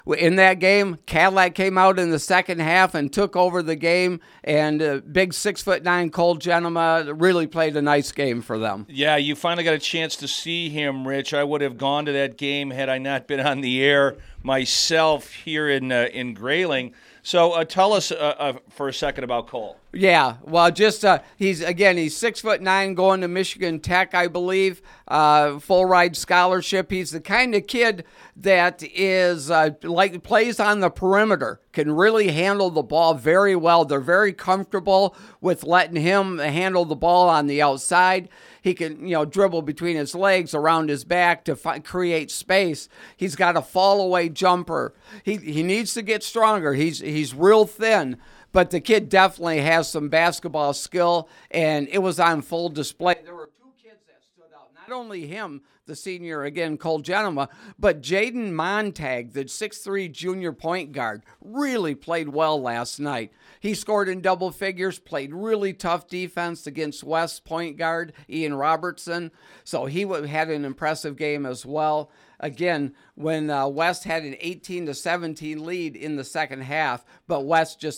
In that game, Cadillac came out in the second half and took over the game, and big 6'9" Cole Genema really played a nice game for them. Yeah, you finally got a chance to see him, Rich. I would have gone to that game had I not been on the air myself here in Grayling. So tell us for a second about Cole. Yeah, well, just he's 6'9", going to Michigan Tech, I believe, full ride scholarship. He's the kind of kid that is plays on the perimeter, can really handle the ball very well. They're very comfortable with letting him handle the ball on the outside. He can, dribble between his legs, around his back to create space. He's got a fall away jumper. He needs to get stronger. He's real thin, but the kid definitely has some basketball skill, and it was on full display. There were two kids that stood out. Not only him, the senior, again, Cole Genema, but Jaden Montag, the 6'3" junior point guard, really played well last night. He scored in double figures, played really tough defense against West's point guard, Ian Robertson. So he had an impressive game as well. Again, when West had an 18-17 lead in the second half, but West just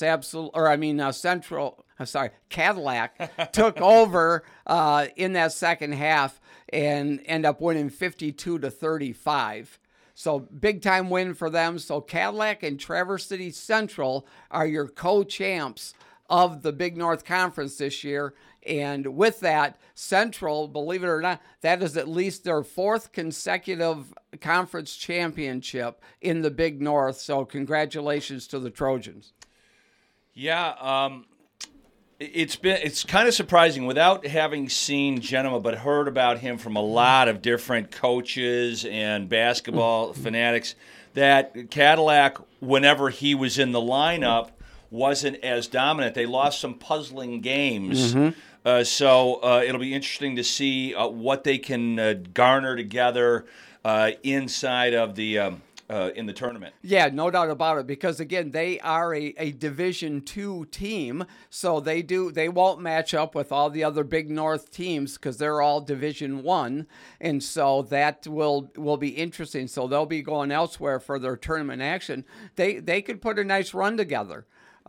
Cadillac took over in that second half and end up winning 52-35. So big time win for them. So Cadillac and Traverse City Central are your co-champs of the Big North Conference this year. And with that, Central, believe it or not, that is at least their fourth consecutive conference championship in the Big North. So congratulations to the Trojans. Yeah, it's kind of surprising without having seen Genema, but heard about him from a lot of different coaches and basketball fanatics, that Cadillac, whenever he was in the lineup, wasn't as dominant. They lost some puzzling games. So it'll be interesting to see what they can garner together inside of the in the tournament. Yeah, no doubt about it. Because again, they are a Division II team, so they won't match up with all the other Big North teams because they're all Division I, and so that will be interesting. So they'll be going elsewhere for their tournament action. They could put a nice run together.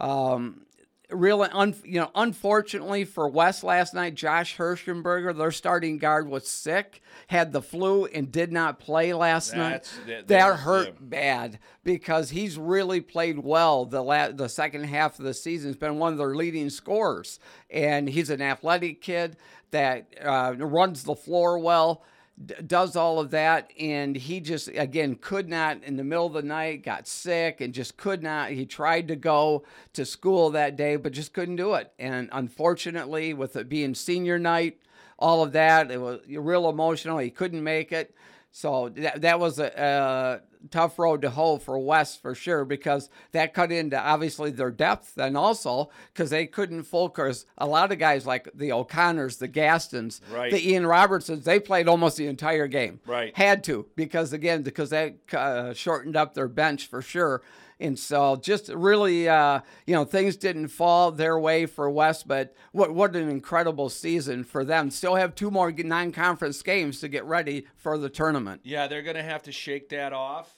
Unfortunately for West last night, Josh Hirschenberger, their starting guard, was sick, had the flu, and did not play last night. That hurt bad because he's really played well the second half of the season. He's been one of their leading scorers, and he's an athletic kid that runs the floor well. Does all of that, and he just, again, could not, in the middle of the night, got sick and just could not. He tried to go to school that day, but just couldn't do it. And unfortunately, with it being senior night, all of that, it was real emotional. He couldn't make it. So that was a tough road to hoe for West for sure, because that cut into obviously their depth, and also because they couldn't focus. A lot of guys like the O'Connors, the Gastons, right, the Ian Robertsons, they played almost the entire game. Right. Had to, because that shortened up their bench for sure. And so just really, things didn't fall their way for West, but what an incredible season for them. Still have two more non-conference games to get ready for the tournament. Yeah, they're going to have to shake that off.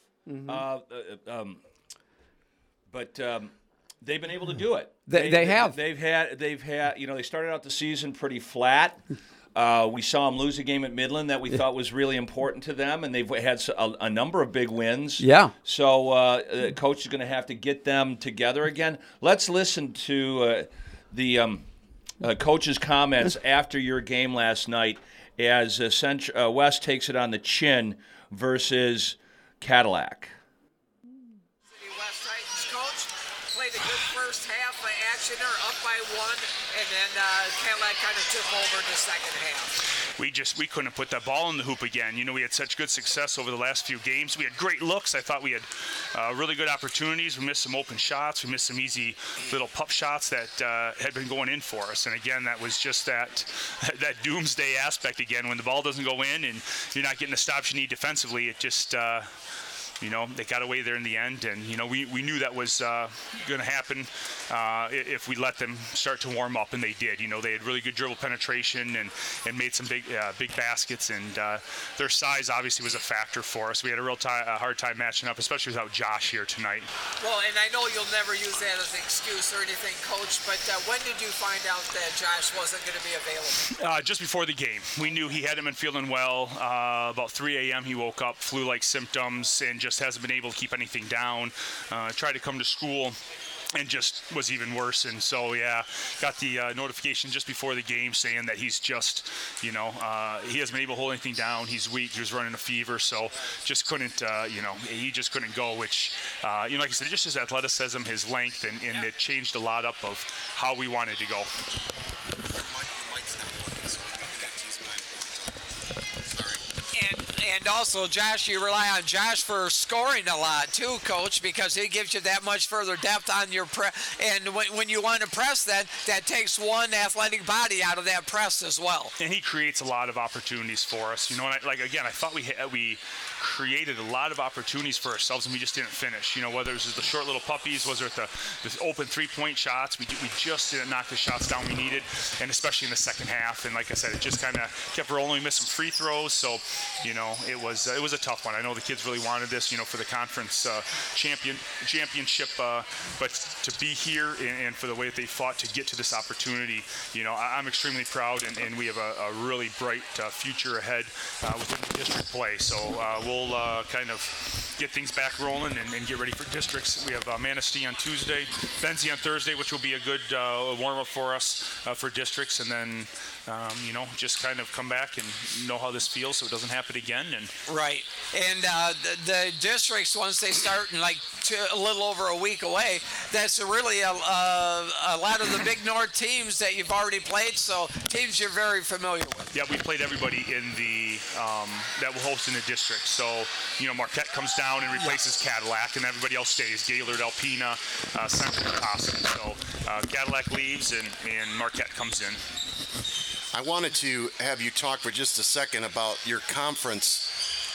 But they've been able to do it. They have. They've had. They started out the season pretty flat. We saw them lose a game at Midland that we thought was really important to them, and they've had a number of big wins. Yeah. So coach is going to have to get them together again. Let's listen to the coach's comments after your game last night as West takes it on the chin versus Cadillac. City West Titans coach played a good first half of action. They're up by one, and then Cadillac kind of took over in the second half. We couldn't put that ball in the hoop again. We had such good success over the last few games. We had great looks. I thought we had really good opportunities. We missed some open shots. We missed some easy little pup shots that had been going in for us. And again, that was just that doomsday aspect again. When the ball doesn't go in and you're not getting the stops you need defensively, it just they got away there in the end, and we knew that was going to happen if we let them start to warm up, and they did. They had really good dribble penetration and made some big baskets, and their size obviously was a factor for us. We had a hard time matching up, especially without Josh here tonight. Well, and I know you'll never use that as an excuse or anything, Coach, but when did you find out that Josh wasn't going to be available? Just before the game. We knew he hadn't been feeling well. About 3 a.m. he woke up, flu-like symptoms, and just hasn't been able to keep anything down. Tried to come to school and just was even worse. And so, got the notification just before the game saying that he's just, he hasn't been able to hold anything down. He's weak. He was running a fever. So just couldn't, he just couldn't go, which, like I said, just his athleticism, his length, and it changed a lot up of how we wanted to go. And also, Josh, you rely on Josh for scoring a lot too, Coach, because he gives you that much further depth on your press. And when you want to press, that takes one athletic body out of that press as well. And he creates a lot of opportunities for us. And I thought we created a lot of opportunities for ourselves, and we just didn't finish. Whether it was the short little puppies, was it the open three-point shots, we just didn't knock the shots down we needed, and especially in the second half. And like I said, it just kind of kept rolling. We missed some free throws, so it was a tough one. I know the kids really wanted this, for the conference championship, but to be here and for the way that they fought to get to this opportunity, I'm extremely proud, and we have a really bright future ahead within the district play. So we'll kind of get things back rolling and get ready for districts. We have Manistee on Tuesday, Benzie on Thursday, which will be a good warm-up for us for districts, and then just kind of come back and know how this feels so it doesn't happen again. And right. And the districts, once they start in a little over a week away, that's really a lot of the Big North teams that you've already played, so teams you're very familiar with. Yeah, we played everybody in the that will host in the district. So, Marquette comes down and replaces Cadillac, and everybody else stays. Gaylord, Alpena, Central, and Cossin. So Cadillac leaves, and Marquette comes in. I wanted to have you talk for just a second about your conference.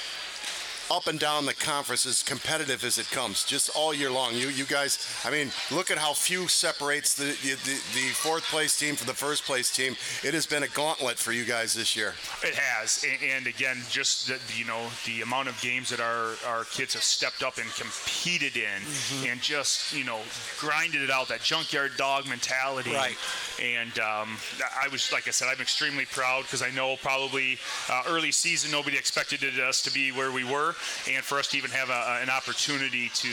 Up and down the conference, as competitive as it comes, just all year long. You guys, look at how few separates the fourth place team from the first place team. It has been a gauntlet for you guys this year. It has, and again, just the amount of games that our kids have stepped up and competed in, and just grinded it out, that junkyard dog mentality. Right. And I was, like I said, I'm extremely proud because I know probably early season nobody expected us to be where we were. And for us to even have an opportunity to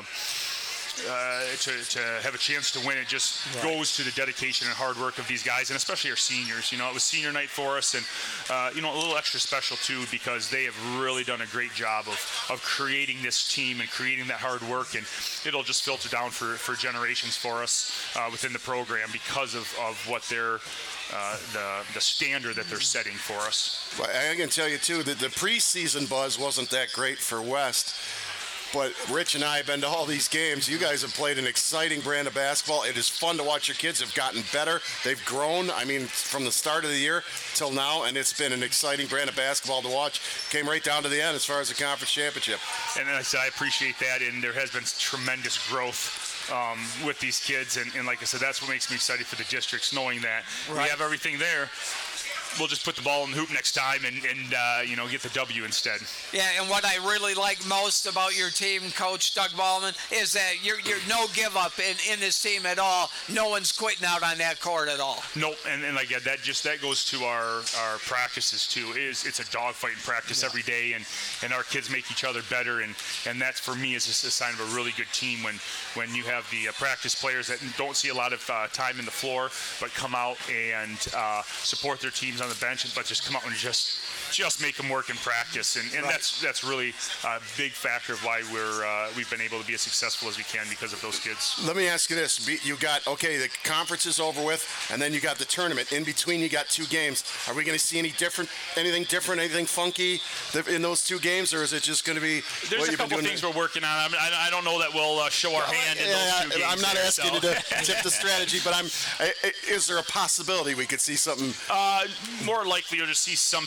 have a chance to win, it just goes to the dedication and hard work of these guys, and especially our seniors. It was senior night for us, and a little extra special too, because they have really done a great job of creating this team and creating that hard work, and it'll just filter down for generations for us within the program because of what they're the standard that they're setting for us. Well, I can tell you too that the preseason buzz wasn't that great for West. But Rich and I have been to all these games. You guys have played an exciting brand of basketball. It is fun to watch. Your kids have gotten better. They've grown, from the start of the year till now, and it's been an exciting brand of basketball to watch. Came right down to the end as far as the conference championship. And I said, I appreciate that, and there has been tremendous growth with these kids. And like I said, that's what makes me excited for the districts, knowing that we have everything there. We'll just put the ball in the hoop next time and get the W instead. Yeah, and what I really like most about your team, Coach Doug Ballman, is that you're no give up in this team at all. No one's quitting out on that court at all. Nope, and like that goes to our practices too. It's a dogfighting practice every day, and our kids make each other better, and that's for me is a sign of a really good team when you have the practice players that don't see a lot of time in the floor, but come out and support their teams on the bench, but just come out and just make them work in practice, and that's really a big factor of why we've been able to be as successful as we can because of those kids. Let me ask you this: you got the conference is over with, and then you got the tournament. In between, you got 2 games. Are we going to see anything different, anything funky in those 2 games, or is it just going to be? There's a couple things we're working on. I don't know that we'll show our hand in those 2 games. I'm not asking you to tip the strategy, but is there a possibility we could see something? More likely, you'll just see some things that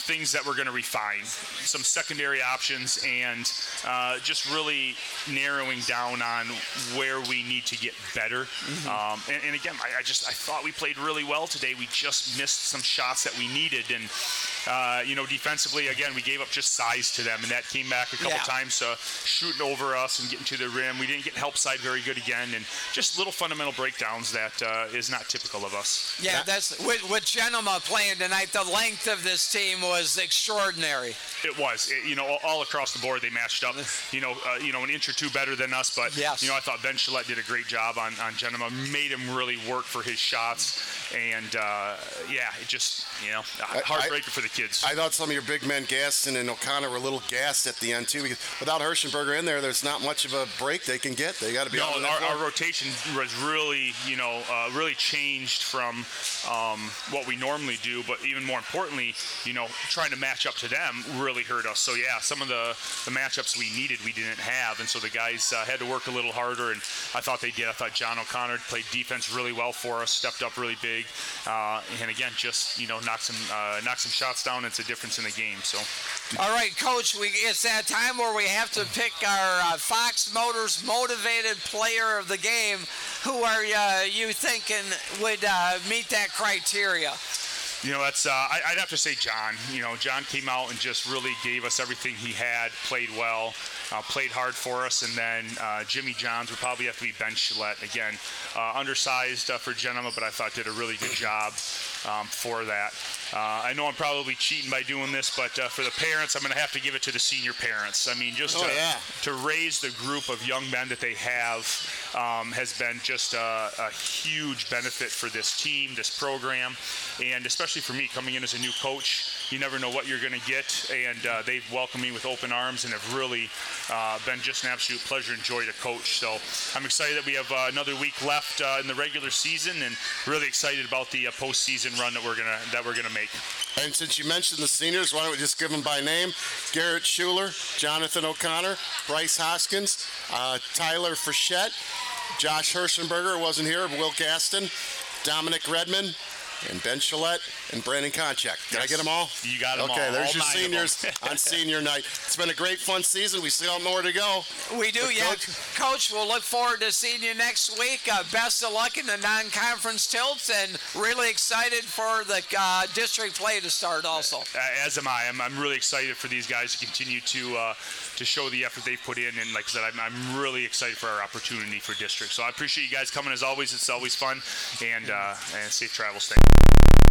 we're going to refine some secondary options and just really narrowing down on where we need to get better. And again, I thought we played really well today. We just missed some shots that we needed, and defensively, again, we gave up just size to them, and that came back a couple times, shooting over us and getting to the rim. We didn't get help side very good again, and just little fundamental breakdowns that is not typical of us. Yeah, that's with Genema playing tonight. The length of this team was extraordinary. It was, all across the board they matched up. An inch or two better than us, but I thought Ben Shillette did a great job on Genema, made him really work for his shots, and it just heartbreaker for the kids. I thought some of your big men, Gaston and O'Connor, were a little gassed at the end too, because without Hirschenberger in there's not much of a break they can get. They got to be. No, our rotation was really, really changed from what we normally do, but even more importantly, trying to match up to them really hurt us. So some of the matchups we needed, we didn't have, and so the guys had to work a little harder, and I thought they did. I thought John O'Connor played defense really well for us, stepped up really big, and again, just knocked some shots down. It's a difference in the game. So, all right, Coach, it's that time where we have to pick our Fox Motors Motivated Player of the Game. Who are you thinking would meet that criteria? That's I'd have to say John. John came out and just really gave us everything he had, played well, played hard for us, and then Jimmy Johns would probably have to be Ben Shillette. Again, undersized for Genema, but I thought did a really good job for that. I know I'm probably cheating by doing this, but for the parents, I'm going to have to give it to the senior parents. I mean, just to raise the group of young men that they have has been just a huge benefit for this team, this program, and especially for me coming in as a new coach. You never know what you're going to get, and they've welcomed me with open arms and have really been just an absolute pleasure and joy to coach. So I'm excited that we have another week left in the regular season, and really excited about the postseason run that we're gonna make. And since you mentioned the seniors, why don't we just give them by name? Garrett Schuler, Jonathan O'Connor, Bryce Hoskins, Tyler Frechette, Josh Hirschenberger wasn't here, Will Gaston, Dominic Redmond, and Ben Shillette, and Brandon Konchak. Did I get them all? You got them all. Okay, there's all your seniors on senior night. It's been a great, fun season. We still have more to go. We do, Coach, we'll look forward to seeing you next week. Best of luck in the non-conference tilts, and really excited for the district play to start also. As am I. I'm really excited for these guys to continue to show the effort they've put in, and like I said, I'm really excited for our opportunity for district. So I appreciate you guys coming as always. It's always fun, and safe travels. Thank you.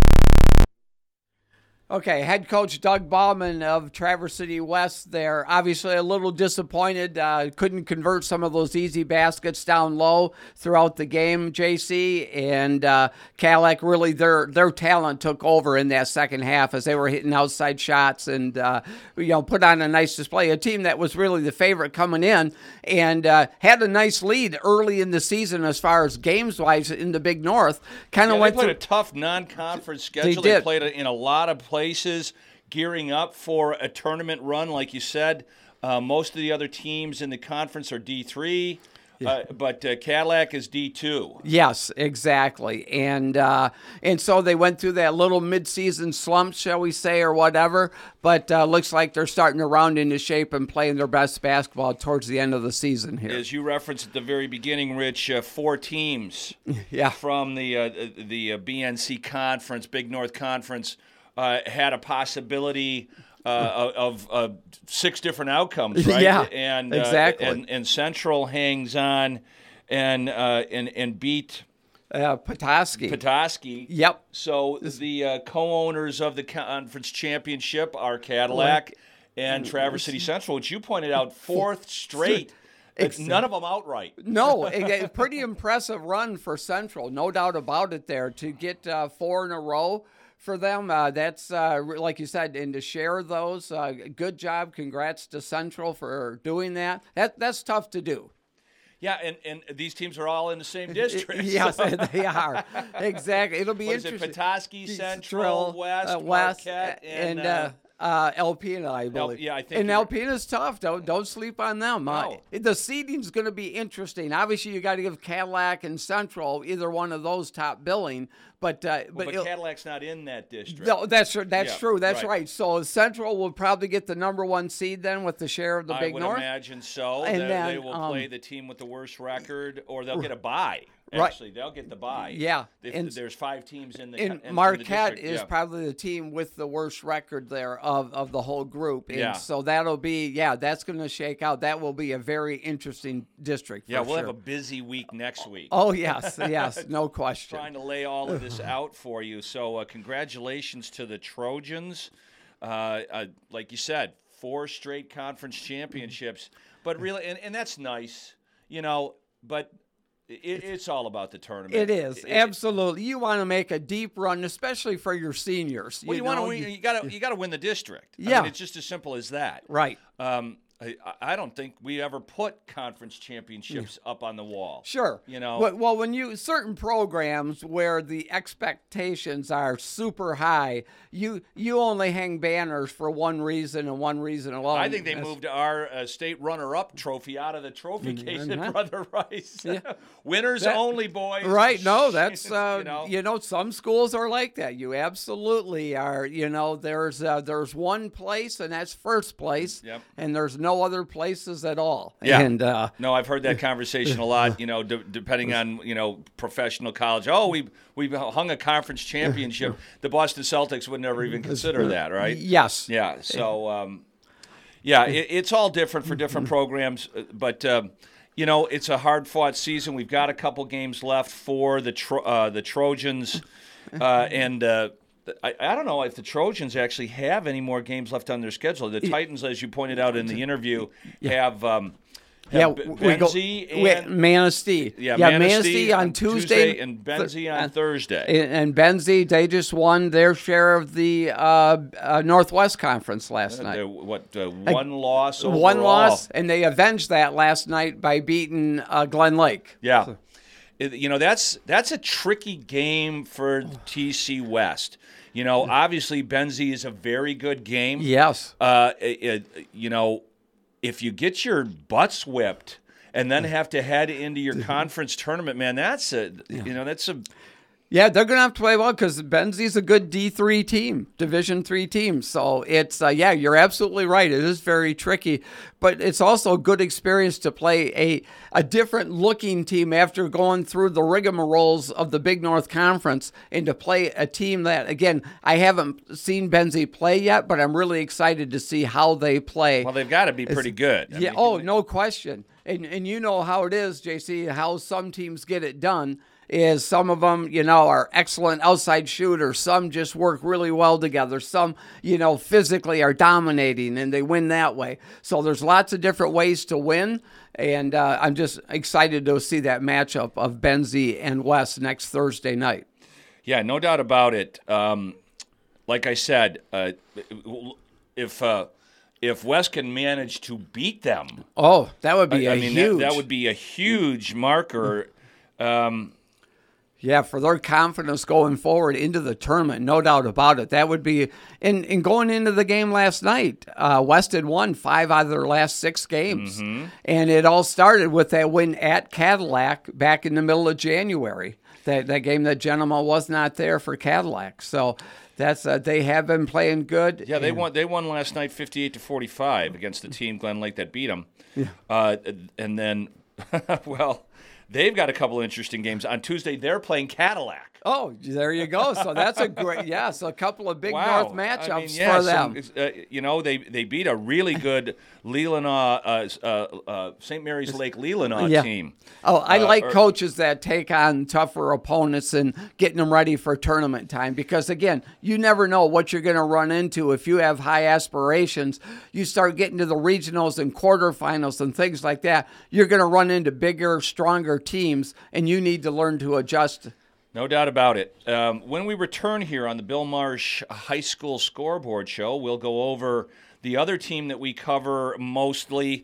Okay, head coach Doug Bauman of Traverse City West there. Obviously a little disappointed. Couldn't convert some of those easy baskets down low throughout the game, JC. And Cadillac, really, their talent took over in that second half as they were hitting outside shots and, put on a nice display. A team that was really the favorite coming in and had a nice lead early in the season as far as games-wise in the Big North. They played a tough non-conference schedule. They played in a lot of places, gearing up for a tournament run, like you said. Most of the other teams in the conference are D3, but Cadillac is D2. Yes, exactly. And so they went through that little mid-season slump, shall we say, or whatever, but looks like they're starting to round into shape and playing their best basketball towards the end of the season here. As you referenced at the very beginning, Rich, 4 teams from the BNC Conference, Big North Conference, had a possibility of 6 different outcomes, right? Yeah, and exactly. And Central hangs on and beat Petoskey. Yep. So the co-owners of the conference championship are Cadillac and Traverse City Central, which you pointed out 4th straight. None of them outright. No, a pretty impressive run for Central, no doubt about it there. To get 4 in a row for them, that's, like you said, and to share those, good job. Congrats to Central for doing that. That's tough to do. Yeah, and these teams are all in the same district. Yes, they are. Exactly. It'll be interesting. Petoskey, Central, West, Marquette, and Alpena, I believe. yeah, I think and you're- Alpena's tough. Don't sleep on them. No. The seeding's going to be interesting. Obviously, you got to give Cadillac and Central either one of those top billing. But But Cadillac's not in that district. no, that's true. That's right. right. So Central will probably get the number 1 seed then with the share of the I Big would North. imagine so. And they then, will play the team with the worst record, or they'll get a bye. Right. Actually, they'll get the bye. Yeah. If there's 5 teams in the And in the Marquette district, is yeah. probably the team with the worst record there of the whole group. And Yeah. so that'll be, that's going to shake out. That will be a very interesting district. Yeah, for we'll sure. have a busy week next week. Oh, yes, no question. Trying to lay all of this out for you. So congratulations to the Trojans. Like you said, 4 straight conference championships. But really, and that's nice, but it's all about the tournament. It is, absolutely. You want to make a deep run, especially for your seniors. Well, you want to win. You got to win the district. I Yeah. mean, it's just as simple as that. Right. I don't think we ever put conference championships up on the wall. Sure. Well, when you certain programs where the expectations are super high, you only hang banners for one reason and one reason alone. I think they moved our state runner-up trophy out of the trophy case at Brother Rice. Winners only, boys. Right. No, that's you some schools are like that. You absolutely are. There's one place and that's first place. Yep. And there's no other places at all. Yeah. And no, I've heard that conversation a lot. Depending on professional college. Oh, we hung a conference championship. The Boston Celtics would never even consider that, right? Yes. Yeah. So it's all different for different programs, but it's a hard-fought season. We've got a couple games left for the Trojans, and I don't know if the Trojans actually have any more games left on their schedule. The Titans, as you pointed out in the interview, have Benzie and Manistee. Manistee on Tuesday and Benzie on Thursday. And Benzie, they just won their share of the Northwest Conference last night. One loss overall. One loss, and they avenged that last night by beating Glen Lake. Yeah. So. That's a tricky game for TC West. Obviously Benzie is a very good game. Yes. If you get your butts whipped and then have to head into your conference tournament, man, that's a. Yeah, they're going to have to play well because Benzie's a good D3 team, Division III team. So it's, you're absolutely right. It is very tricky, but it's also a good experience to play a different looking team after going through the rigmaroles of the Big North Conference and to play a team that, again, I haven't seen Benzie play yet, but I'm really excited to see how they play. Well, they've got to be pretty good. No question. And you know how it is, JC, how some teams get it done. Is some of them, are excellent outside shooters. Some just work really well together. Some, physically are dominating and they win that way. So there's lots of different ways to win. And I'm just excited to see that matchup of Benzie and West next Thursday night. Yeah, no doubt about it. Like I said, if West can manage to beat them, that would be huge. That would be a huge marker. Yeah, for their confidence going forward into the tournament, no doubt about it. That would be, in going into the game last night, West had won 5 out of their last 6 games. Mm-hmm. And it all started with that win at Cadillac back in the middle of January. That game that Genema was not there for Cadillac. So that's they have been playing good. Yeah, they won last night 58-45 against the team Glen Lake that beat them. Yeah. And then, they've got a couple of interesting games. On Tuesday, they're playing Cadillac. Oh, there you go. So that's a great, so a couple of Big North matchups for them. They beat a really good Leelanau, St. Mary's Lake Leelanau team. Oh, I like coaches that take on tougher opponents and getting them ready for tournament time because, again, you never know what you're going to run into. If you have high aspirations, you start getting to the regionals and quarterfinals and things like that, you're going to run into bigger, stronger teams, and you need to learn to adjust. No doubt about it. When we return here on the Bill Marsh High School Scoreboard Show, we'll go over the other team that we cover mostly,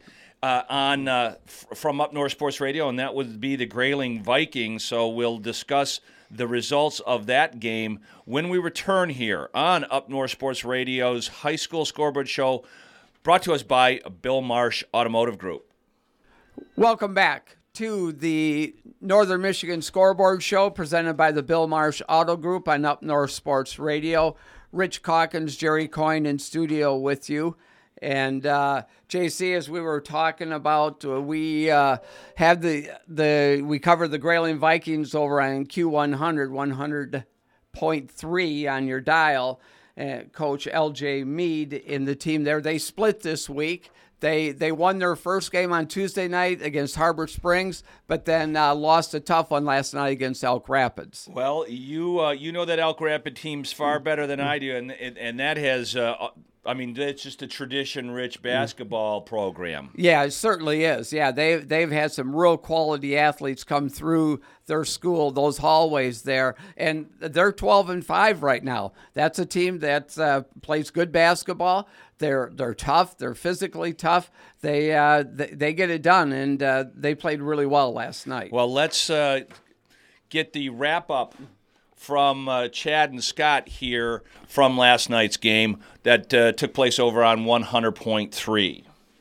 from Up North Sports Radio, and that would be the Grayling Vikings. So we'll discuss the results of that game when we return here on Up North Sports Radio's High School Scoreboard Show, brought to us by Bill Marsh Automotive Group. Welcome back to the Northern Michigan Scoreboard Show presented by the Bill Marsh Auto Group on Up North Sports Radio. Rich Calkins, Jerry Coyne in studio with you. And JC, as we were talking about, we had we covered the Grayling Vikings over on Q100, 100.3 on your dial. Coach L.J. Mead in the team there. They split this week. They won their first game on Tuesday night against Harbor Springs, but then lost a tough one last night against Elk Rapids. Well, you know that Elk Rapids team's far better than I do, and that has. That's just a tradition-rich basketball program. Yeah, it certainly is. Yeah, they've had some real quality athletes come through their school, those hallways there, and they're 12-5 right now. That's a team that plays good basketball. They're tough. They're physically tough. They get it done, and they played really well last night. Well, let's get the wrap-up from Chad and Scott here from last night's game that took place over on 100.3.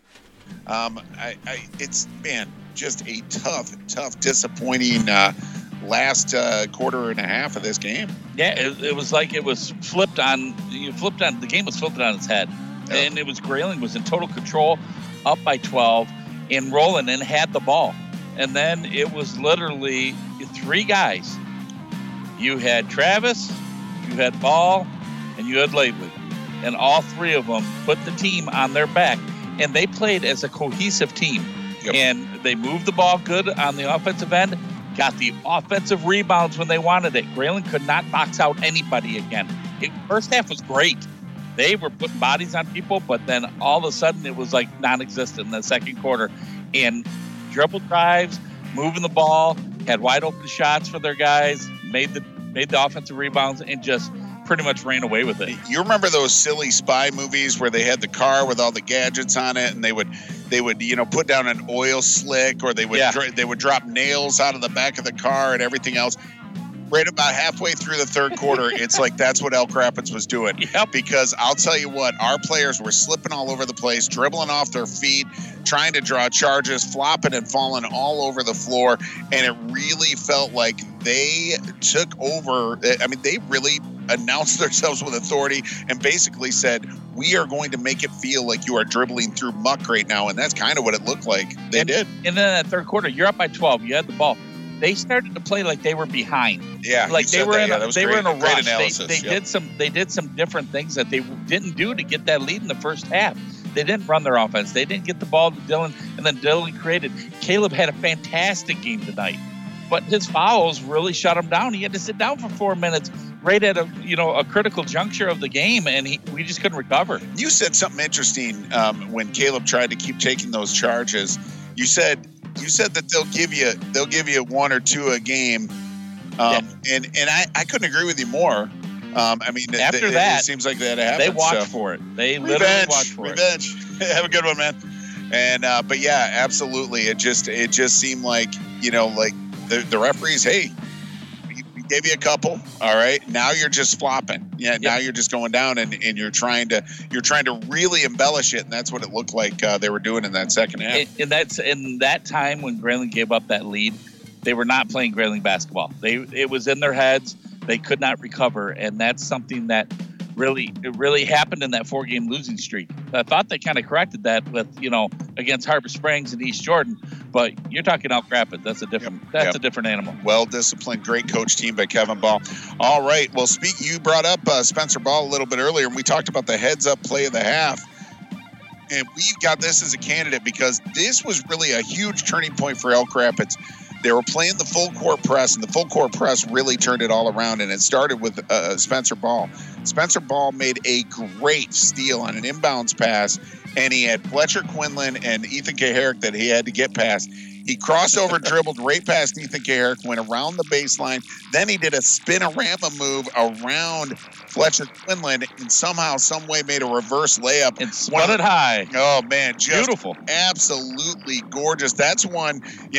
It's just a tough, disappointing last quarter and a half of this game. Yeah, it was like it was flipped on. The game was flipped on its head, and it was Grayling was in total control, up by 12, and rolling and had the ball, and then it was literally three guys. You had Travis, you had Ball, and you had Lately. And all three of them put the team on their back. And they played as a cohesive team. Yep. And they moved the ball good on the offensive end, got the offensive rebounds when they wanted it. Grayling could not box out anybody again. First half was great. They were putting bodies on people, but then all of a sudden it was like non-existent in the second quarter. And dribble drives, moving the ball, had wide open shots for their guys, made the offensive rebounds, and just pretty much ran away with it. You remember those silly spy movies where they had the car with all the gadgets on it, and they would put down an oil slick, or they would drop nails out of the back of the car and everything else. Right about halfway through the third quarter, it's like that's what Elk Rapids was doing. Yep. Because I'll tell you what, our players were slipping all over the place, dribbling off their feet, trying to draw charges, flopping and falling all over the floor, and it really felt like they took over. I mean, they really announced themselves with authority and basically said, we are going to make it feel like you are dribbling through muck right now, and that's kind of what it looked like they did. And then that third quarter, you're up by 12, you had the ball. They started to play like they were behind. Yeah, like they were in a rush. Analysis. They did some different things that they didn't do to get that lead in the first half. They didn't run their offense. They didn't get the ball to Dylan, and then Dylan created. Caleb had a fantastic game tonight, but his fouls really shut him down. He had to sit down for 4 minutes right at a critical juncture of the game, and we just couldn't recover. You said something interesting when Caleb tried to keep taking those charges. You said that they'll give you one or two a game, and I couldn't agree with you more. After that, it seems like that happened. They watched for it. They literally watched for it. Have a good one, man. And but yeah, absolutely. It just seemed like the referees. Hey, we gave you a couple. All right, now you're just flopping. Yeah, yep. Now you're just going down, and you're trying to really embellish it, and that's what it looked like they were doing in that second half. And that's in that time when Grayling gave up that lead, they were not playing Grayling basketball. It was in their heads. They could not recover, and that's something that really happened in that 4-game losing streak. I thought they kind of corrected that with against Harbor Springs and East Jordan, but you're talking Elk Rapids. That's a different a different animal. Well disciplined, great coach team by Kevin Ball. All right, well, you brought up Spencer Ball a little bit earlier, and we talked about the heads-up play of the half. And we've got this as a candidate because this was really a huge turning point for Elk Rapids. They were playing the full court press, and the full court press really turned it all around, and it started with Spencer Ball. Spencer Ball made a great steal on an inbounds pass, and he had Fletcher Quinlan and Ethan Kaharick that he had to get past. He crossover dribbled right past Ethan Garrick, went around the baseline. Then he did a spinorama move around Fletcher Quinlan and somehow, some way made a reverse layup. And spun it high. Oh, man, just Beautiful. Absolutely gorgeous. That's one,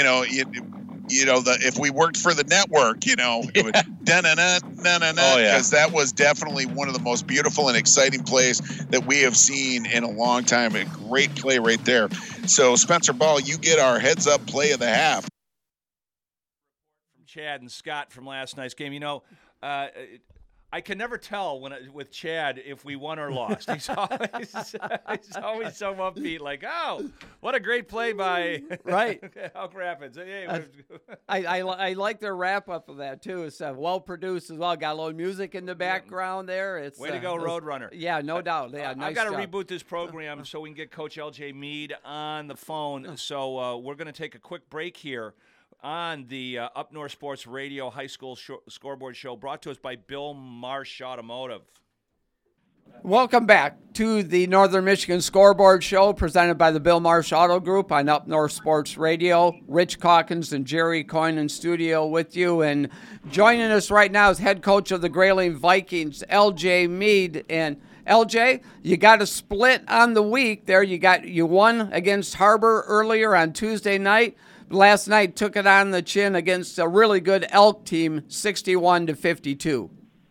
if we worked for the network, it would because that was definitely one of the most beautiful and exciting plays that we have seen in a long time. A great play right there. So, Spencer Ball, you get our heads up play of the half. From Chad and Scott from last night's game. I can never tell with Chad if we won or lost. He's always so upbeat, like, oh, what a great play by Elk Rapids. I like their wrap up of that too. It's well produced as well. Got a little music in the background there. It's way to go, Roadrunner. Yeah, no doubt. Yeah, nice I've got to job. reboot this program so we can get Coach LJ Mead on the phone. So we're going to take a quick break here on the Up North Sports Radio High School Scoreboard Show, brought to us by Bill Marsh Automotive. Welcome back to the Northern Michigan Scoreboard Show, presented by the Bill Marsh Auto Group on Up North Sports Radio. Rich Calkins and Jerry Coyne in studio with you. And joining us right now is head coach of the Grayling Vikings, LJ Mead. And LJ, you got a split on the week there. You won against Harbor earlier on Tuesday night. Last night took it on the chin against a really good Elk team, 61-52.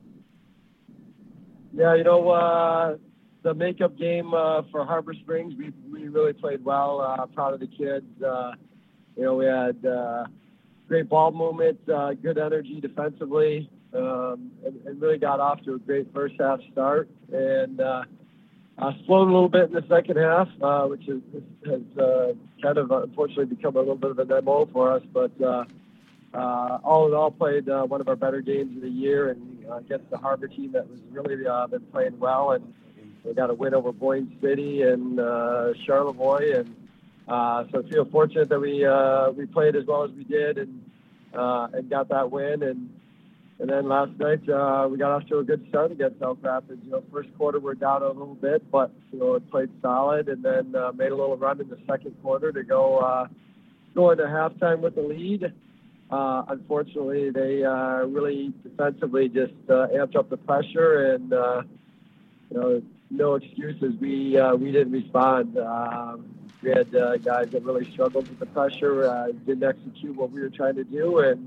Yeah, the makeup game for Harbor Springs, we really played well. Proud of the kids. We had great ball movement, good energy defensively, and really got off to a great first half start. And slowed a little bit in the second half, which has kind of unfortunately become a little bit of an MO for us. But all in all, played one of our better games of the year, and against the Harbor team that was really been playing well. And we got a win over Boyne City and Charlevoix, and so I feel fortunate that we played as well as we did and got that win. And then last night, we got off to a good start against Elk Rapids. First quarter we're down a little bit, but, it played solid, and then made a little run in the second quarter to go into halftime with the lead. Unfortunately, they really defensively just amped up the pressure, and, no excuses. We didn't respond. We had guys that really struggled with the pressure, didn't execute what we were trying to do, and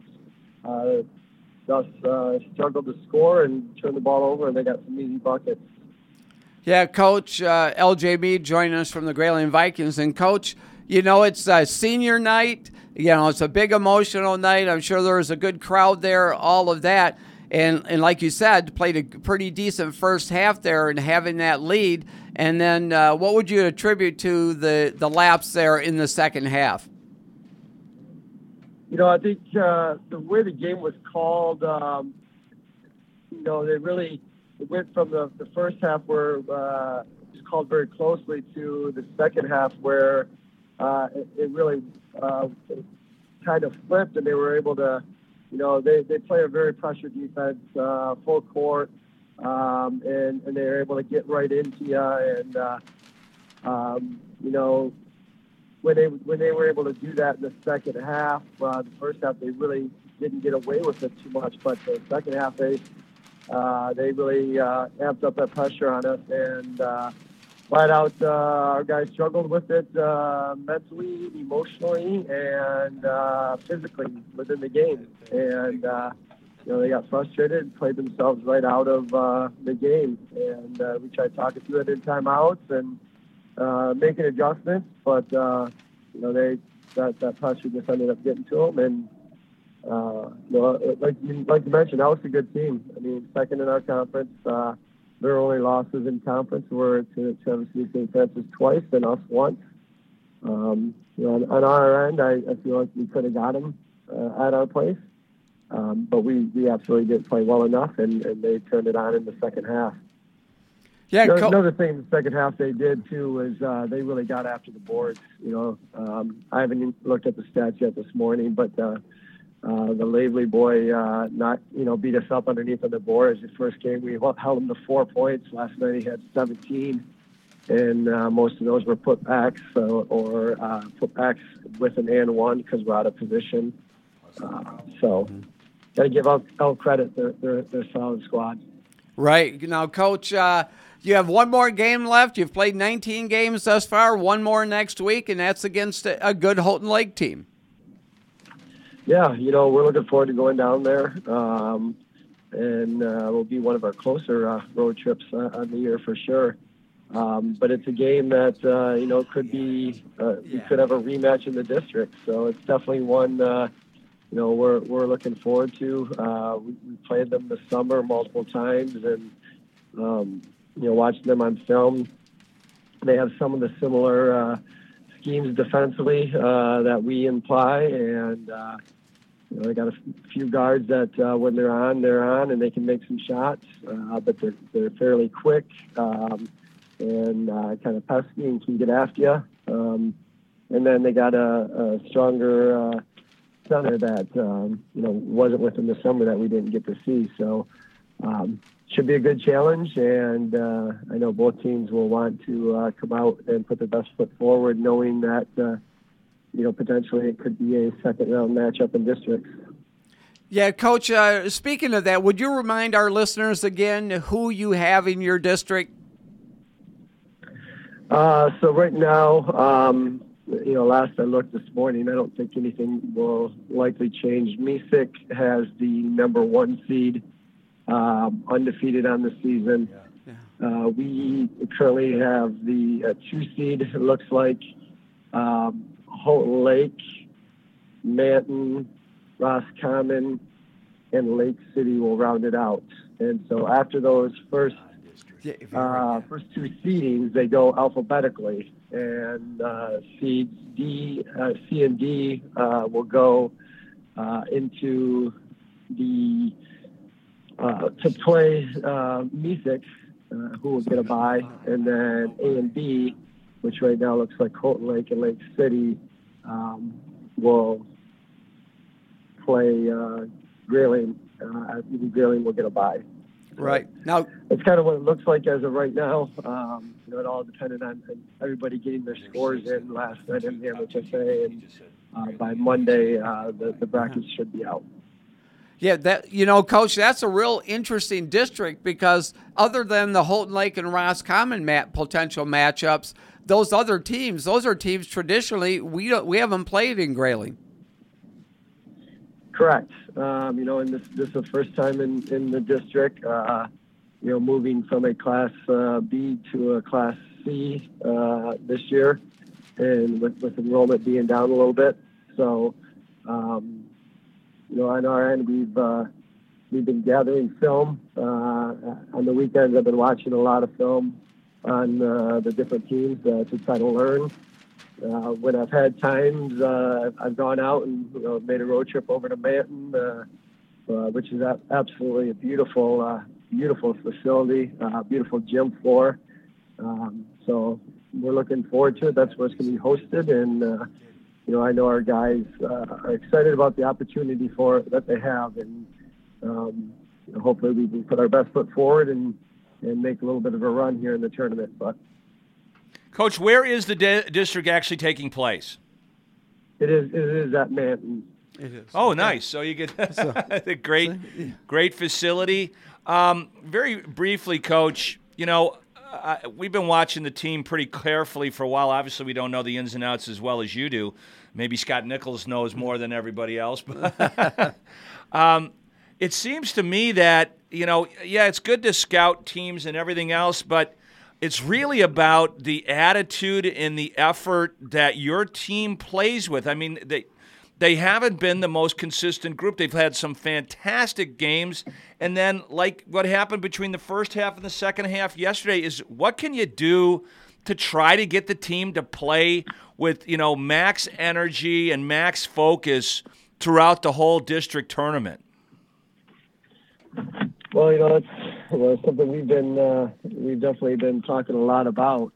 thus struggled to score and turn the ball over, and they got some easy buckets. Yeah, Coach LJ Mead joining us from the Grayling Vikings. And, Coach, it's a senior night. It's a big emotional night. I'm sure there was a good crowd there, all of that. And like you said, played a pretty decent first half there and having that lead. And then what would you attribute to the lapse there in the second half? I think the way the game was called, they really went from the first half where it was called very closely to the second half where it really kind of flipped, and they were able to, they play a very pressured defense, full court, and they were able to get right into you. And, when they were able to do that in the second half, the first half they really didn't get away with it too much, but the second half they really amped up that pressure on us, and flat out our guys struggled with it mentally, emotionally, and physically within the game, and they got frustrated, played themselves right out of the game, and we tried talking through it in timeouts and making adjustments, but that pressure just ended up getting to them. And like you mentioned, that was a good team. I mean, second in our conference. Their only losses in conference were to Traverse City St. Francis twice and us once. On our end, I feel like we could have got them at our place, but we absolutely didn't play well enough, and they turned it on in the second half. Yeah, another thing in the second half they did too was they really got after the boards. I haven't even looked at the stats yet this morning, but the Lavely boy beat us up underneath on the boards. His first game we held him to 4 points. Last night he had 17. and most of those were putbacks or putbacks with an and one because we're out of position. So got to give out credit. They're a solid squad. Right. Now, Coach, you have one more game left. You've played 19 games thus far, one more next week, and that's against a good Houghton Lake team. Yeah, we're looking forward to going down there, and will be one of our closer road trips on the year for sure. But it's a game that, could be, we could have a rematch in the district. So it's definitely one, we're looking forward to. We played them this summer multiple times, and, watching them on film, they have some of the similar schemes defensively that we imply, and they got a few guards that when they're on, and they can make some shots, but they're fairly quick and kind of pesky and can get after you. And then they got a stronger center that wasn't with them this summer that we didn't get to see. So should be a good challenge, and I know both teams will want to come out and put their best foot forward, knowing that potentially it could be a second-round matchup in districts. Yeah, Coach, speaking of that, would you remind our listeners again who you have in your district? So right now, last I looked this morning, I don't think anything will likely change. MESIC has the number 1 seed, undefeated on the season. Yeah. We currently have the 2 seed, it looks like. Houghton Lake, Manton, Roscommon, and Lake City will round it out. And so after those first 2 seedings, they go alphabetically, and seeds C and D will go into the to play MESIC, who will get a bye, and then A and B, which right now looks like Houghton Lake and Lake City, will play Grayling. Grayling will get a bye. Right. Now, it's kind of what it looks like as of right now. It all depended on everybody getting their scores in last night in the MHSA, and by Monday, the brackets should be out. Yeah, Coach, that's a real interesting district because other than the Houghton Lake and Roscommon potential matchups, those other teams, those are teams traditionally we haven't played in Grayling. Correct. And this is the first time in the district, moving from a Class B to a Class C this year, and with enrollment being down a little bit. So, on our end, we've been gathering film. On the weekends, I've been watching a lot of film on the different teams to try to learn. When I've had times, I've gone out and made a road trip over to Manton, which is absolutely a beautiful facility, beautiful gym floor. So we're looking forward to it. That's where it's going to be hosted, and I know our guys are excited about the opportunity that they have, and hopefully we can put our best foot forward and make a little bit of a run here in the tournament. But Coach, where is the district actually taking place? It is at Manton. It is. Oh, nice. So you get the great facility. Very briefly, Coach, we've been watching the team pretty carefully for a while. Obviously, we don't know the ins and outs as well as you do. Maybe Scott Nichols knows more than everybody else. But it seems to me that, it's good to scout teams and everything else, but it's really about the attitude and the effort that your team plays with. I mean, they haven't been the most consistent group. They've had some fantastic games. And then, like what happened between the first half and the second half yesterday, is what can you do to try to get the team to play with, max energy and max focus throughout the whole district tournament? Well, it's something we've definitely been talking a lot about,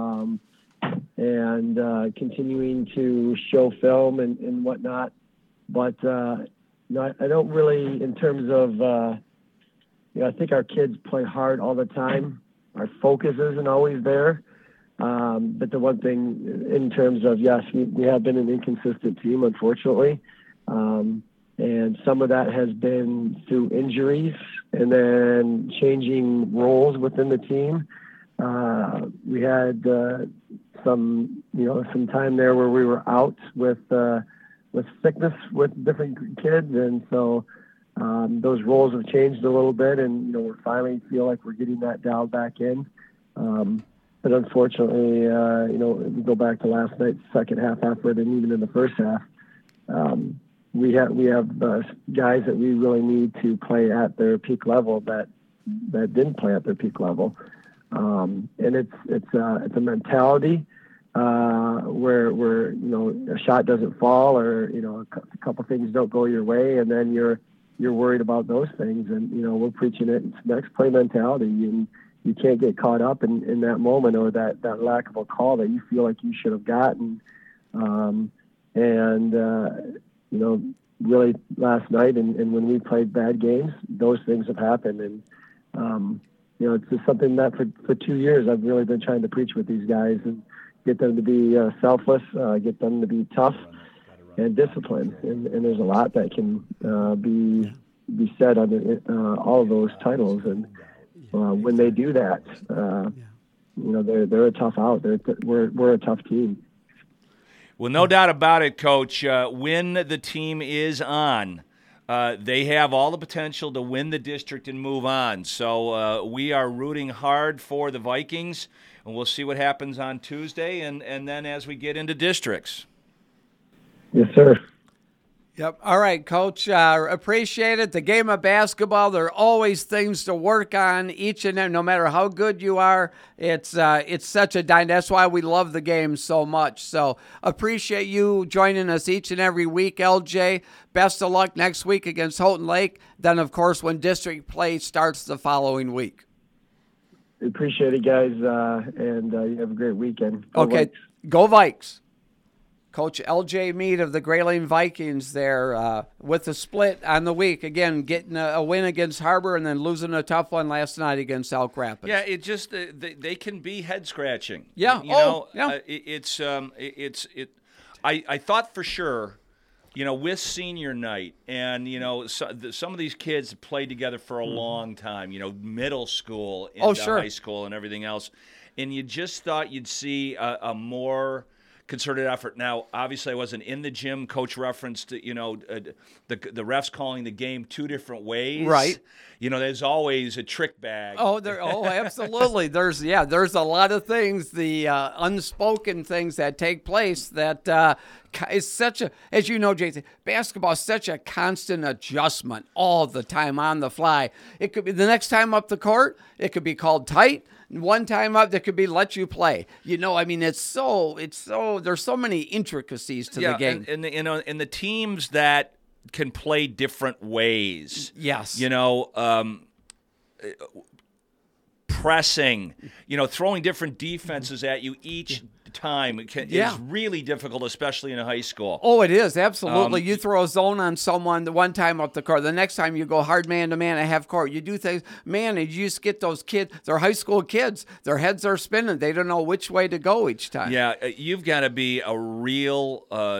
and continuing to show film and whatnot. But I don't really, in terms of, I think our kids play hard all the time. Our focus isn't always there. But the one thing in terms of, yes, we have been an inconsistent team, unfortunately. And some of that has been through injuries and then changing roles within the team. We had some time there where we were out with sickness with different kids, and so those roles have changed a little bit, and we finally feel like we're getting that dialed back in. But unfortunately, we go back to last night's second half effort, and even in the first half, we have guys that we really need to play at their peak level that didn't play at their peak level, and it's a mentality where a shot doesn't fall, or a couple things don't go your way, and then you're worried about those things, and we're preaching it. It's next play mentality, and you can't get caught up in that moment or that lack of a call that you feel like you should have gotten. Really last night and when we played bad games, those things have happened. And, it's just something that for 2 years I've really been trying to preach with these guys and get them to be selfless, get them to be tough and disciplined. And there's a lot that can be said on all of those titles. And when they do that, they're a tough out. We're a tough team. Well, no doubt about it, Coach. When the team is on, they have all the potential to win the district and move on. So we are rooting hard for the Vikings, and we'll see what happens on Tuesday and then as we get into districts. Yes, sir. Yep. All right, Coach. Appreciate it. The game of basketball, there are always things to work on each and every, no matter how good you are. It's such a dynamic. That's why we love the game so much. So appreciate you joining us each and every week, LJ. Best of luck next week against Houghton Lake. Then, of course, when district play starts the following week. Appreciate it, guys, and you have a great weekend. Go Vikes. Go Vikes. Coach L.J. Mead of the Grayling Vikings there with the split on the week. Again, getting a win against Harbor and then losing a tough one last night against Elk Rapids. Yeah, it just they can be head-scratching. Yeah. I thought for sure, with senior night and, some of these kids have played together for a long time, middle school into high school and everything else. And you just thought you'd see a more – concerted effort. Now, obviously, I wasn't in the gym. Coach referenced, the refs calling the game two different ways. Right. There's always a trick bag. Absolutely. There's a lot of things, the unspoken things that take place that is such a, as you know, Jason, basketball is such a constant adjustment all the time on the fly. It could be the next time up the court, it could be called tight. One time up, that could be let you play. It's so there's so many intricacies to the game. And the teams that can play different ways. Yes. Pressing, throwing different defenses at you each time is really difficult, especially in a high school. Oh, it is, absolutely. You throw a zone on someone the one time up the court. The next time you go hard man-to-man at half court. You do things, man, and you just get those kids. They're high school kids. Their heads are spinning. They don't know which way to go each time. Yeah, you've got to be a real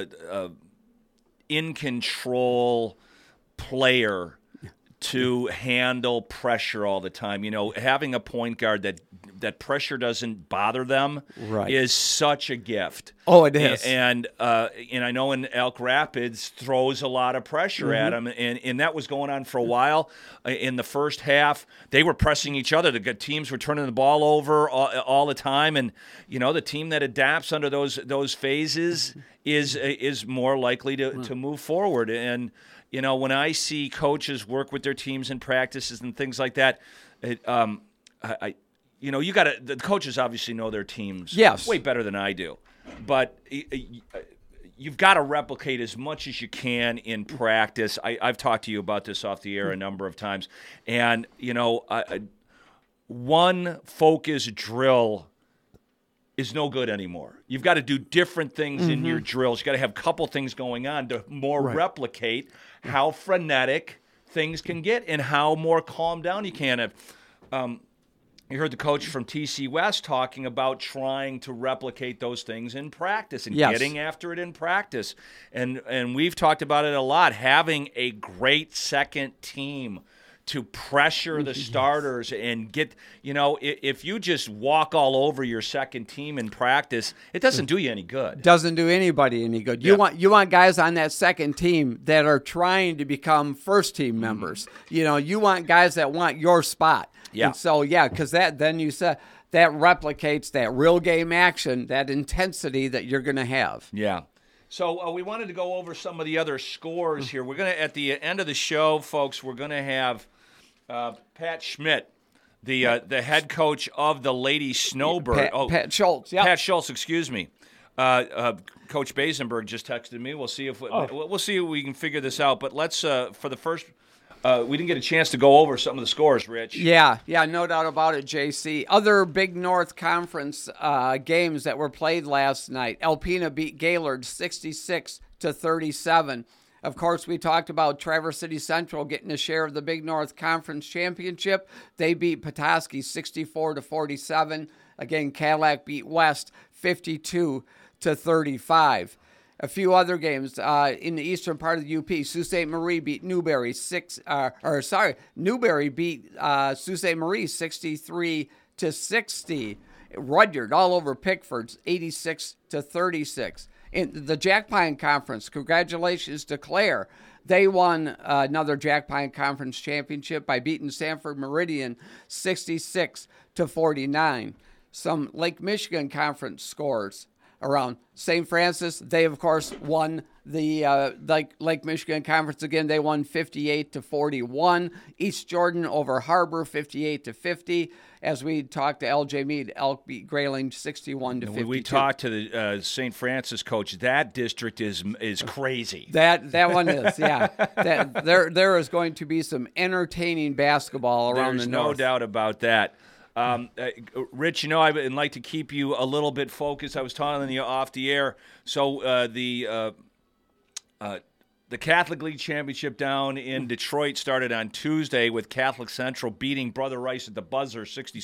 in-control player to handle pressure all the time. Having a point guard that pressure doesn't bother them is such a gift. Oh, it is. And I know in Elk Rapids throws a lot of pressure at them, and that was going on for a while. In the first half, they were pressing each other. The good teams were turning the ball over all the time, and the team that adapts under those phases is more likely to move forward. And when I see coaches work with their teams in practices and things like that, you got to. The coaches obviously know their teams way better than I do, but you've got to replicate as much as you can in practice. I've talked to you about this off the air a number of times, and one focus drill is no good anymore. You've got to do different things in your drills. You got to have a couple things going on to more replicate how frenetic things can get and how more calm down you can have. You heard the coach from TC West talking about trying to replicate those things in practice and getting after it in practice. And we've talked about it a lot, having a great second team to pressure the starters and get, if you just walk all over your second team in practice, it doesn't do you any good. Doesn't do anybody any good. Yeah. You want guys on that second team that are trying to become first team members. You want guys that want your spot. Yeah. And so, because then you said that replicates that real game action, that intensity that you're going to have. Yeah. So we wanted to go over some of the other scores here. We're going to, at the end of the show, folks, we're going to have Pat Schmidt, the head coach of the Lady Snowbird. Pat Schultz. Yeah. Pat Schultz, excuse me. Coach Basenberg just texted me. We'll see if we can figure this out. But let's for the first. We didn't get a chance to go over some of the scores, Rich. Yeah, no doubt about it, JC. Other Big North Conference games that were played last night. Alpena beat Gaylord 66-37. Of course, we talked about Traverse City Central getting a share of the Big North Conference Championship. They beat Petoskey 64-47. Again, Cadillac beat West 52-35. A few other games in the eastern part of the UP. Sault Ste. Marie beat Newberry Newberry beat Sault Ste. Marie 63-60. Rudyard all over Pickford 86-36. In the Jack Pine Conference, congratulations to Claire. They won another Jack Pine Conference championship by beating Sanford Meridian 66-49. Some Lake Michigan Conference scores. Around St. Francis, they, of course, won the Lake Michigan Conference again. They won 58-41. East Jordan over Harbor, 58-50. As we talked to LJ Meade, Elk beat Grayling 61-52. When we talked to the St. Francis coach, that district is crazy. That one is, yeah. There is going to be some entertaining basketball around the north. There's no doubt about that. Rich, I'd like to keep you a little bit focused. I was telling you off the air. So the Catholic League Championship down in Detroit started on Tuesday with Catholic Central beating Brother Rice at the buzzer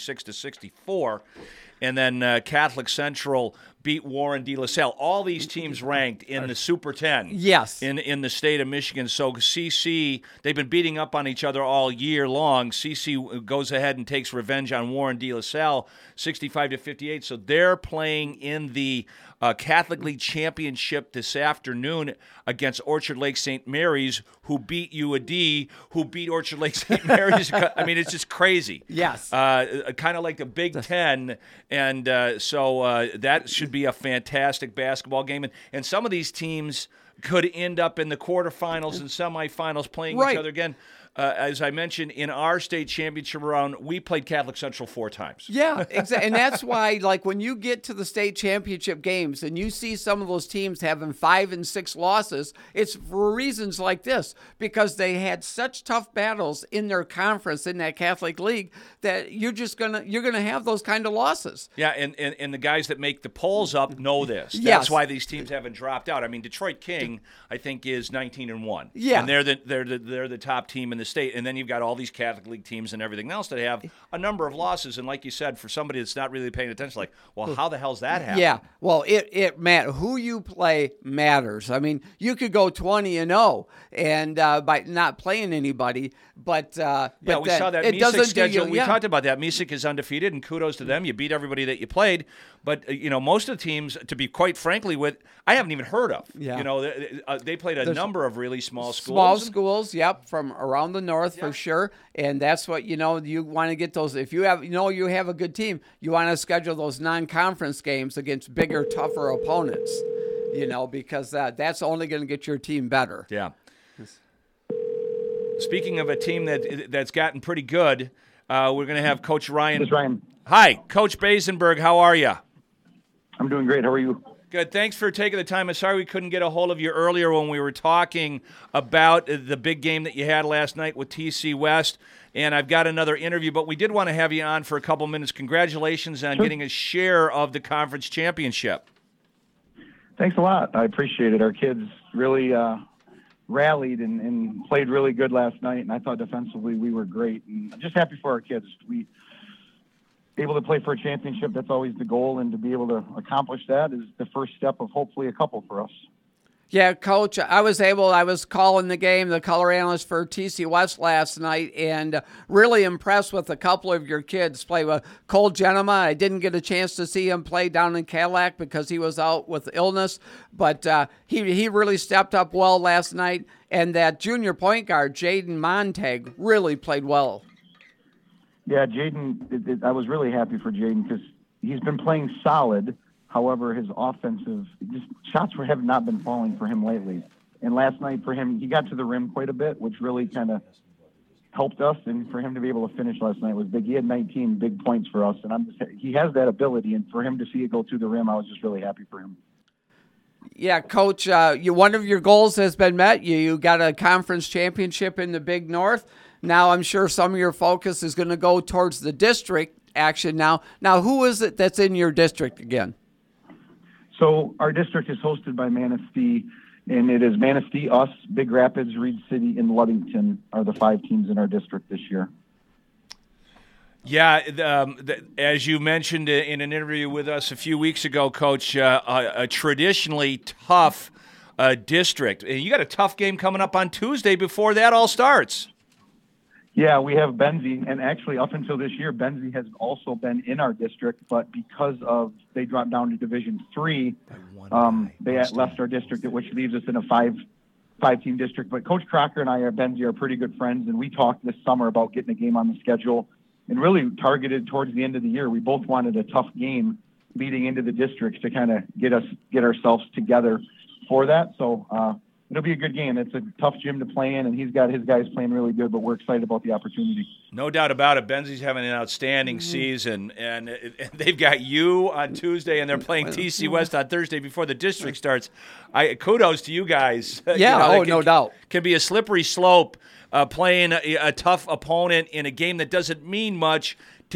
66-64. And then Catholic Central beat Warren De La Salle. All these teams ranked in the Super 10. Yes. In the state of Michigan. So CC, they've been beating up on each other all year long. CC goes ahead and takes revenge on Warren De La Salle 65-58. So they're playing in the Catholic League Championship this afternoon against Orchard Lake St. Mary's, who beat UAD, who beat Orchard Lake St. Mary's. I mean, it's just crazy. Yes. Kind of like the Big Ten. And so that should be a fantastic basketball game. And some of these teams could end up in the quarterfinals and semifinals playing each other again. As I mentioned, in our state championship round, we played Catholic Central 4 times. Yeah, exactly. And that's why, when you get to the state championship games and you see some of those teams having 5 and 6 losses, it's for reasons like this, because they had such tough battles in their conference in that Catholic League that you're gonna have those kind of losses. Yeah, and the guys that make the polls up know this. Yes. That's why these teams haven't dropped out. I mean, Detroit King, I think, is 19-1. Yeah, and they're the top team in the state, and then you've got all these Catholic League teams and everything else that have a number of losses. And like you said, for somebody that's not really paying attention, well, how the hell's that happen? Yeah, well, it matters. Who you play matters. I mean, you could go 20-0 and by not playing anybody, but we saw that Mesick schedule. We talked about that. Mesick is undefeated, and kudos to them. You beat everybody that you played. But most of the teams, to be quite frankly with, I haven't even heard of. Yeah. They played a number of really small schools. Small schools, yep, from around the north for sure. And that's what you want to get those. If you have you have a good team, you want to schedule those non-conference games against bigger, tougher opponents. Because that's only going to get your team better. Yeah. Speaking of a team that's gotten pretty good, we're going to have Coach Ryan. This is Ryan. Hi, Coach Basenberg. How are you? I'm doing great. How are you? Good. Thanks for taking the time. I'm sorry we couldn't get a hold of you earlier when we were talking about the big game that you had last night with TC West. And I've got another interview, but we did want to have you on for a couple minutes. Congratulations on getting a share of the conference championship. Thanks a lot. I appreciate it. Our kids really rallied and played really good last night, and I thought defensively we were great. And I'm just happy for our kids. able to play for a championship, that's always the goal, and to be able to accomplish that is the first step of hopefully a couple for us. Yeah, Coach, I was calling the game, the color analyst for TC West last night, and really impressed with a couple of your kids. Play with Cole Genema. I didn't get a chance to see him play down in Cadillac because he was out with illness, but he really stepped up well last night. And that junior point guard, Jaden Montag, really played well. Yeah, Jaden, I was really happy for Jaden because he's been playing solid. However, his offensive shots have not been falling for him lately. And last night for him, he got to the rim quite a bit, which really kind of helped us. And for him to be able to finish last night was big. He had 19 big points for us, and he has that ability. And for him to see it go through the rim, I was just really happy for him. Yeah, Coach, one of your goals has been met. You got a conference championship in the Big North. Now I'm sure some of your focus is going to go towards the district action now. Now, who is it that's in your district again? So our district is hosted by Manistee, and it is Manistee, us, Big Rapids, Reed City, and Ludington are the 5 teams in our district this year. Yeah, as you mentioned in an interview with us a few weeks ago, Coach, a traditionally tough district. You got a tough game coming up on Tuesday before that all starts. Yeah, we have Benzie, and actually up until this year, Benzie has also been in our district, but because of they dropped down to Division III, they left our district, which leaves us in a five-team district. But Coach Crocker and I, Benzie, are pretty good friends, and we talked this summer about getting a game on the schedule and really targeted towards the end of the year. We both wanted a tough game leading into the districts to kind of get ourselves together for that. So it'll be a good game. It's a tough gym to play in, and he's got his guys playing really good, but we're excited about the opportunity. No doubt about it. Benzie's having an outstanding season, and they've got you on Tuesday, and they're playing TC West on Thursday before the district starts. Kudos to you guys. Yeah, no doubt. Can be a slippery slope playing a tough opponent in a game that doesn't mean much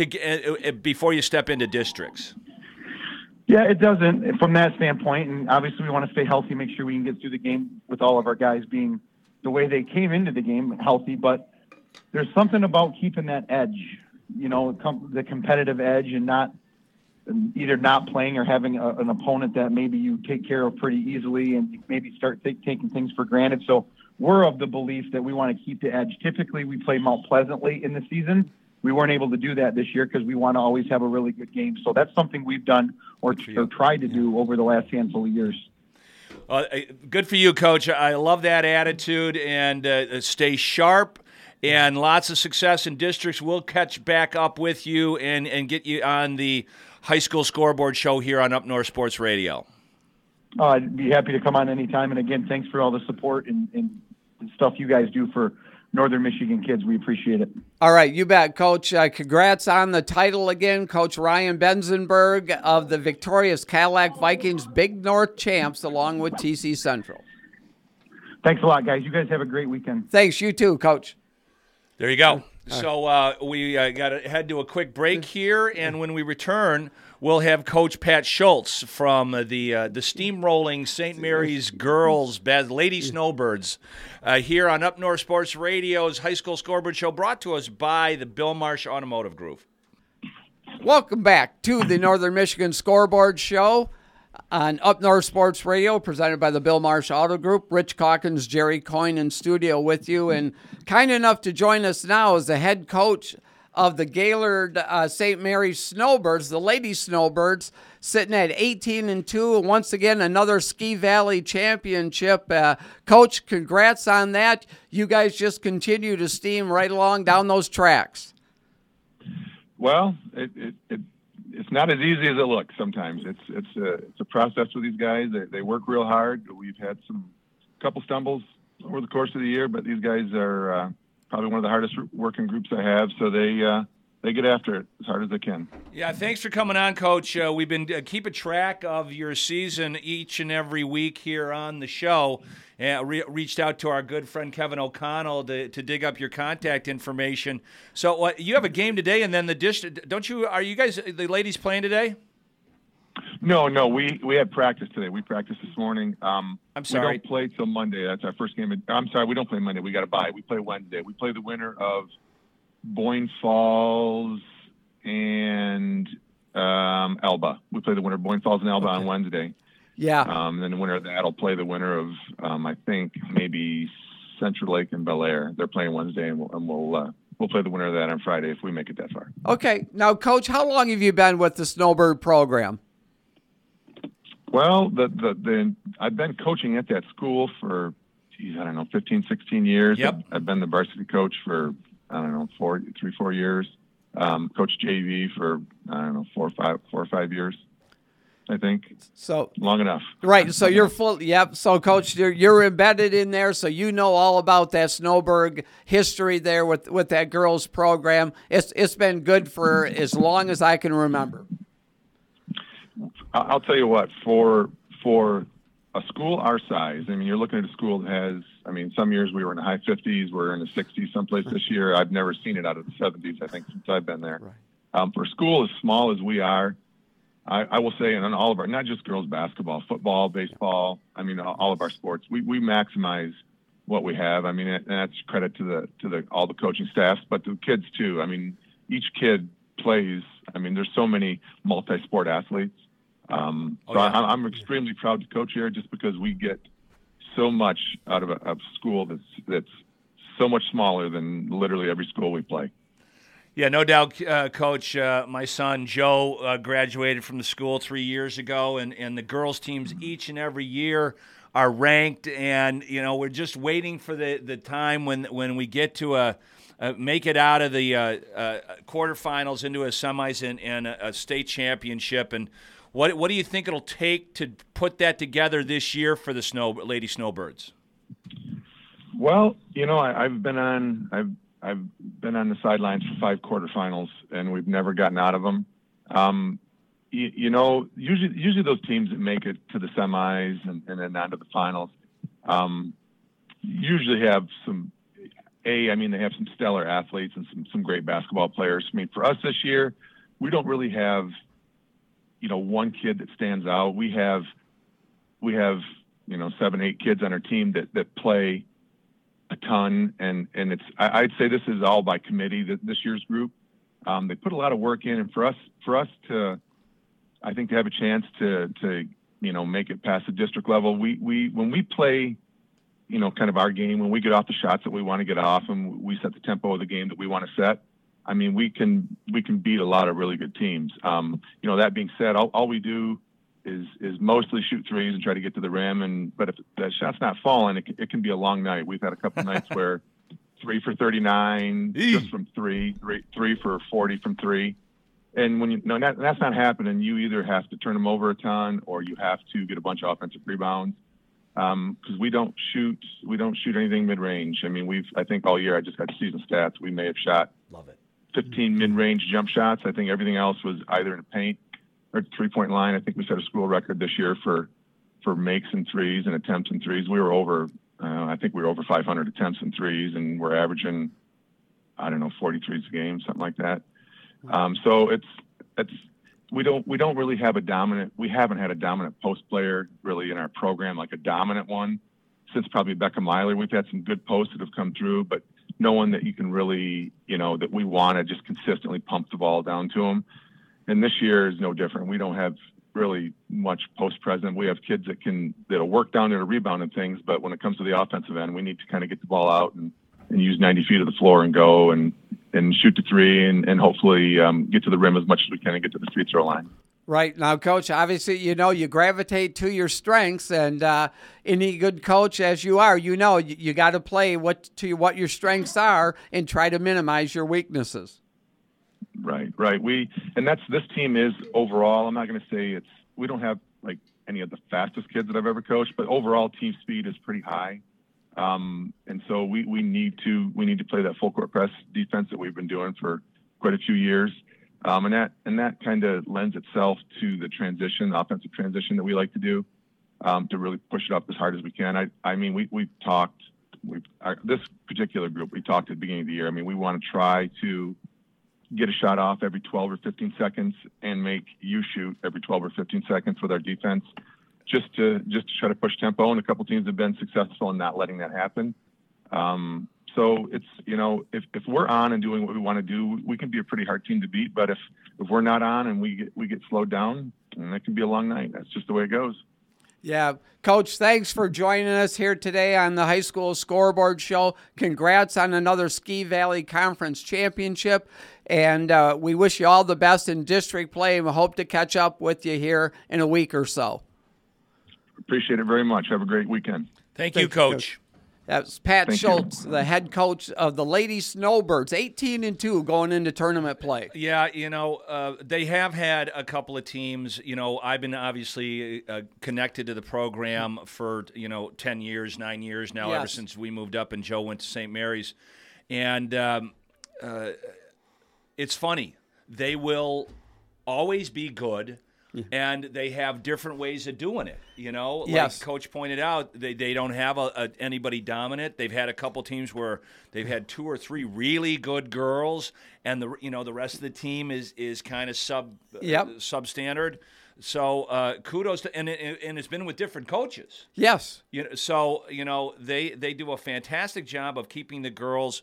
before you step into districts. Yeah, it doesn't from that standpoint, and obviously we want to stay healthy, make sure we can get through the game with all of our guys being the way they came into the game, healthy, but there's something about keeping that edge, the competitive edge, and either not playing or having an opponent that maybe you take care of pretty easily and you maybe start taking things for granted. So we're of the belief that we want to keep the edge. Typically we play Mount Pleasantly in the season. We weren't able to do that this year because we want to always have a really good game. So that's something we've done or tried to do over the last handful of years. Good for you, Coach. I love that attitude, and stay sharp, and lots of success in districts. We'll catch back up with you and get you on the high school scoreboard show here on Up North Sports Radio. I'd be happy to come on anytime. And again, thanks for all the support and stuff you guys do for Northern Michigan kids. We appreciate it. All right, you bet, Coach. Congrats on the title again, Coach Ryan Benzenberg of the victorious Cadillac Vikings Big North champs, along with TC Central. Thanks a lot, guys. You guys have a great weekend. Thanks. You too, Coach. There you go. So we got to head to a quick break here, and when we return, we'll have Coach Pat Schultz from the steamrolling St. Mary's girls, Lady Snowbirds, here on Up North Sports Radio's High School Scoreboard Show, brought to us by the Bill Marsh Automotive Group. Welcome back to the Northern Michigan Scoreboard Show on Up North Sports Radio, presented by the Bill Marsh Auto Group. Rich Calkins, Jerry Coyne in studio with you, and kind enough to join us now is the head coach of the Gaylord St. Mary's Snowbirds, the Lady Snowbirds, sitting at 18-2, and once again another Ski Valley championship. Coach, congrats on that. You guys just continue to steam right along down those tracks. Well, it's not as easy as it looks sometimes. It's a process with these guys. They work real hard. We've had couple stumbles over the course of the year, but these guys are probably one of the hardest working groups I have. So they get after it as hard as they can. Yeah, thanks for coming on, Coach. We've been keeping track of your season each and every week here on the show. Reached out to our good friend Kevin O'Connell to dig up your contact information. So you have a game today, and then the district. Don't you? Are you guys the ladies playing today? No. We had practice today. We practiced this morning. I'm sorry. We don't play till Monday. That's our first game. I'm sorry. We don't play Monday. We got to bye. We play Wednesday. We play the winner of Boyne Falls and Elba. We play the winner of Boyne Falls and Elba on Wednesday. Yeah. And then the winner of that will play the winner of, I think, maybe Central Lake and Bel Air. They're playing Wednesday, and we'll play the winner of that on Friday if we make it that far. Okay. Now, Coach, how long have you been with the Snowbird program? Well, I've been coaching at that school for, 15, 16 years. Yep. I've been the varsity coach for, 4 years. Coached JV for, 4 or 5 years, I think. So long enough. Right. So you're full. Yep. So, Coach, you're embedded in there, so you know all about that Snowbird history there with that girls program. It's been good for as long as I can remember. I'll tell you what, for a school our size, I mean, you're looking at a school that has, some years we were in the high 50s, we're in the 60s someplace this year. I've never seen it out of the 70s, I think, since I've been there. Right. For a school as small as we are, I will say, and on all of our, not just girls basketball, football, baseball, all of our sports, we maximize what we have. And that's credit to all the coaching staffs, but the kids too. Each kid plays. There's so many multi-sport athletes. I'm extremely proud to coach here just because we get so much out of a school that's so much smaller than literally every school we play. Yeah, no doubt, Coach. My son, Joe, graduated from the school 3 years ago, and the girls' teams each and every year are ranked, and, we're just waiting for the time when we get to make it out of the quarterfinals into a semis and a state championship. And what do you think it'll take to put that together this year for the Lady Snowbirds? Well, I've been on the sidelines for 5 quarterfinals, and we've never gotten out of them. Usually those teams that make it to the semis and then on to the finals, usually have they have some stellar athletes and some great basketball players. For us this year, we don't really have, one kid that stands out. We have 7, 8 kids on our team that play a ton, and I'd say this is all by committee, this year's group. They put a lot of work in, and for us to, I think, to have a chance to make it past the district level, when we play, kind of our game, when we get off the shots that we want to get off and we set the tempo of the game that we want to set, we can beat a lot of really good teams. That being said, all we do is mostly shoot threes and try to get to the rim. But if that shot's not falling, it can be a long night. We've had a couple nights where 3 for 39 just from 3 for 40 from 3. And when that's not happening, you either have to turn them over a ton or you have to get a bunch of offensive rebounds. Because we don't shoot anything mid-range. I think all year, I just got season stats, we may have shot 15 mid-range jump shots. I think everything else was either in the paint or the 3-point line. I think we set a school record this year for makes and threes and attempts and threes. We were over, I think we were over 500 attempts and threes, and we're averaging, 40 threes a game, something like that. So we don't really have we haven't had a dominant post player really in our program, like a dominant one, since probably Becca Myler. We've had some good posts that have come through, but no one that you can really, that we want to just consistently pump the ball down to them. And this year is no different. We don't have really much post present. We have kids that'll work down there to rebound and things, but when it comes to the offensive end, we need to kind of get the ball out and use 90 feet of the floor and go and shoot the 3 and hopefully get to the rim as much as we can and get to the free throw line. Right. Now, Coach, obviously, you gravitate to your strengths, and any good coach as you are, you got to play what your strengths are and try to minimize your weaknesses. Right. This team is overall, I'm not going to say we don't have like any of the fastest kids that I've ever coached, but overall team speed is pretty high. And so we need to play that full court press defense that we've been doing for quite a few years. And that kind of lends itself to the offensive transition that we like to do, to really push it up as hard as we can. This particular group, we talked at the beginning of the year. We want to try to get a shot off every 12 or 15 seconds and make you shoot every 12 or 15 seconds with our defense, just to try to push tempo. And a couple teams have been successful in not letting that happen. So it's, if we're on and doing what we want to do, we can be a pretty hard team to beat. But if we're not on and we get slowed down, and that can be a long night. That's just the way it goes. Yeah. Coach, thanks for joining us here today on the High School Scoreboard Show. Congrats on another Ski Valley Conference Championship. And we wish you all the best in district play, and we hope to catch up with you here in a week or so. Appreciate it very much. Have a great weekend. Thank you, Coach. That's Pat Thank Schultz, you. the head coach of the Lady Snowbirds, 18-2 going into tournament play. Yeah, they have had a couple of teams. I've been obviously connected to the program for, 10 years, 9 years now, Yes. ever since we moved up and Joe went to St. Mary's. And it's funny. They will always be good. And they have different ways of doing it, Like Yes. Coach pointed out, they don't have anybody dominant. They've had a couple teams where they've had 2 or 3 really good girls, and the rest of the team is kind of substandard. So kudos to, and it's been with different coaches. Yes. They do a fantastic job of keeping the girls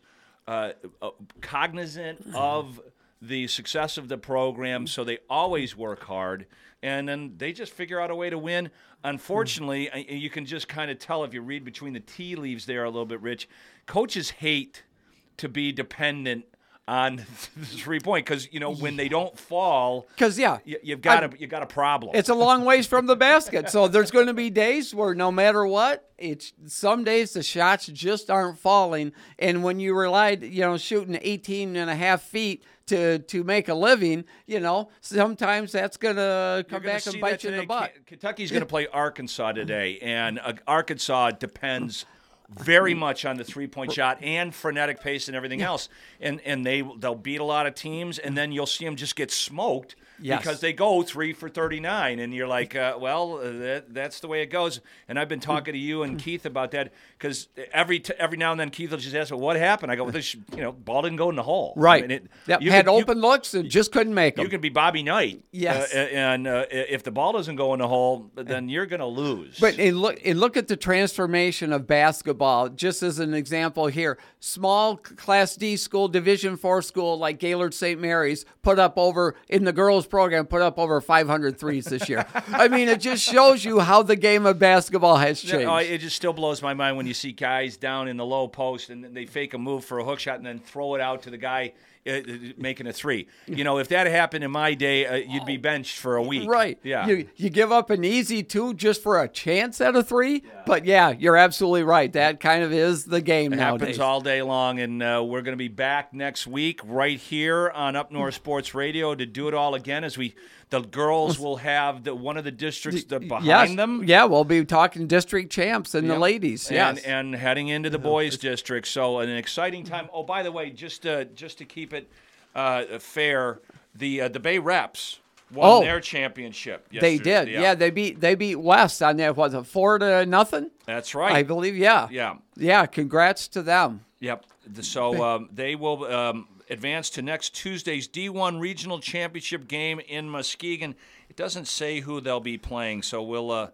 cognizant of the success of the program, so they always work hard, and then they just figure out a way to win. Unfortunately, you can just kind of tell if you read between the tea leaves there a little bit, Rich. Coaches hate to be dependent on the 3-point because when they don't fall, Because you've got a problem. it's a long ways from the basket. So there's going to be days where no matter what, some days the shots just aren't falling. And when you relied, shooting 18.5 feet to make a living, sometimes that's going to come back and bite you in the butt. Kentucky's going to play Arkansas today, and Arkansas depends very much on the 3-point shot and frenetic pace and everything else. And they'll beat a lot of teams, and then you'll see them just get smoked because they go 3 for 39. And you're like, that's the way it goes. And I've been talking to you and Keith about that because every now and then Keith will just ask, well, what happened? I go, this ball didn't go in the hole. Right. I mean, had open looks and just couldn't make them. You can be Bobby Knight. Yes. And if the ball doesn't go in the hole, then you're going to lose. But look at the transformation of basketball. Just as an example here, small Class D school, Division IV school like Gaylord St. Mary's in the girls program put up over 500 threes this year. I mean, it just shows you how the game of basketball has changed. It just still blows my mind when you see guys down in the low post and they fake a move for a hook shot and then throw it out to the guy making a 3. If that happened in my day, you'd be benched for a week. Right. Yeah. You give up an easy 2 just for a chance at a 3. Yeah. But you're absolutely right. That kind of is the game nowadays. Happens all day long, and we're going to be back next week right here on Up North Sports Radio to do it all again as the girls will have one of the districts behind them. Yeah, we'll be talking district champs and the ladies. Yes. And heading into the boys district. So an exciting time. Oh, by the way, just to keep it fair, the Bay Reps won their championship yesterday. They did. Yeah, they beat West on that. Was it 4-0? That's right. I believe. Yeah. Yeah. Congrats to them. Yep. So they will advance to next Tuesday's D1 Regional Championship game in Muskegon. It doesn't say who they'll be playing, so we'll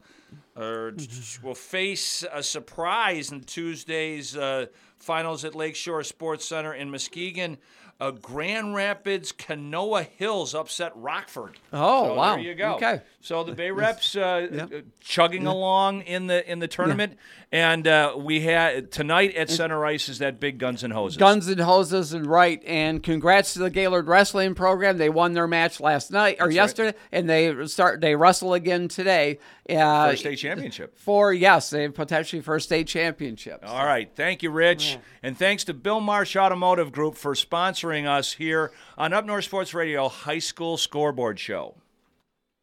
face a surprise in Tuesday's finals at Lakeshore Sports Center in Muskegon. Grand Rapids Canoa Hills upset Rockford. Oh, wow. There you go. Okay. So the Bay Reps chugging along in the tournament, and we had tonight at Center Ice is that big Guns and Hoses. Guns and Hoses, and right. And congrats to the Gaylord Wrestling program. They won their match yesterday, and they wrestle again today. For a state championship. Potentially for a state championship. All right. Thank you, Rich. And thanks to Bill Marsh Automotive Group for sponsoring us here on Up North Sports Radio High School Scoreboard Show.